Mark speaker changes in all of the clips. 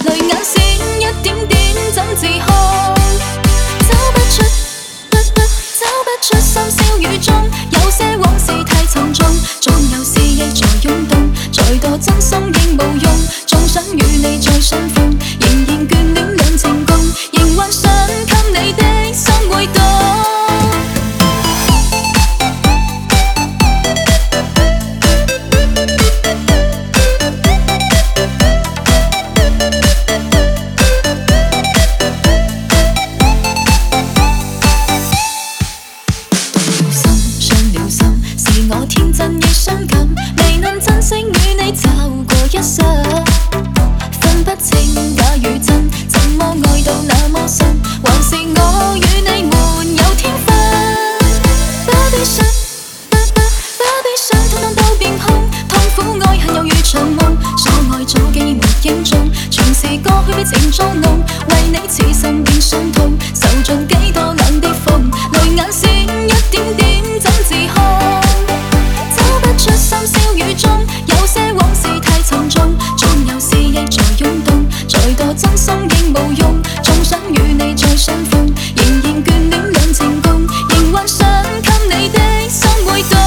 Speaker 1: 淚眼閃一點點怎自控？找不出深宵雨中，有些往事太沉重，縱有思憶在湧動，再多真心應無用，縱想與你再相逢，仍然眷戀兩情共，仍幻想給你的心會動。我天真亦傷感，未能珍惜與你走過一生，分不清假與真，怎麼愛到那麼深？還是我與你沒有天分？不必想，不必想，統統都變空，痛苦愛恨猶如場夢，所愛早記沒影蹤，全是過去情捉弄，為你此生變傷痛，受盡幾多冷的風，淚眼閃一點點怎自控？深宵雨中，有些往事太沉重，縱有思憶在湧動，再多真心應無用，縱想與你再相逢，仍然眷戀兩情共，仍幻想給你的心會動。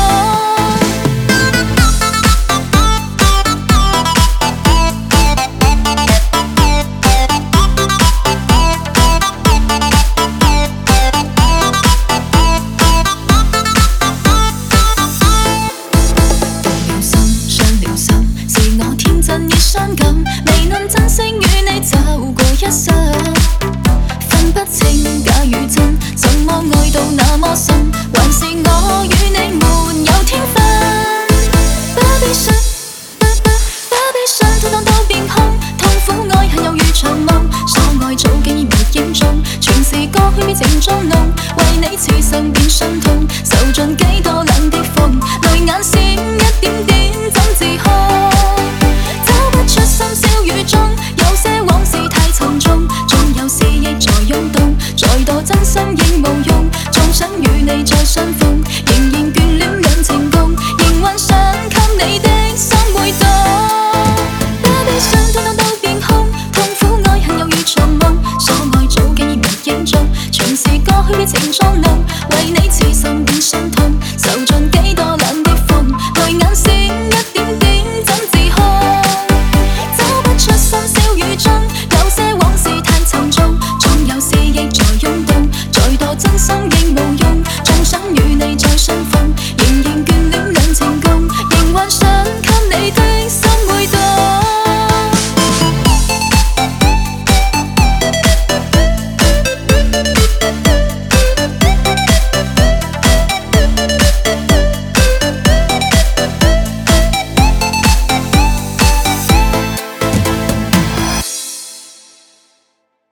Speaker 1: 未能珍惜與你走過一生，分不清假與真，怎麼愛到那麼深？還是我與你沒有天分？不必想，不必想，統統都變空，痛苦愛恨猶如場夢，所愛早竟然沒影蹤，全是過去情捉弄，為你此生變傷痛，受盡幾多冷的風，淚眼閃一點點怎自控？深宵雨中，有些往事太沉重，縱有思憶在湧動，再多真心應無用，縱想與你再相逢，仍然眷戀兩情共，仍幻想給你的心會動。不必想，統統都變空，痛苦愛恨猶如場夢，所愛早竟然沒影蹤，全是過去情錯。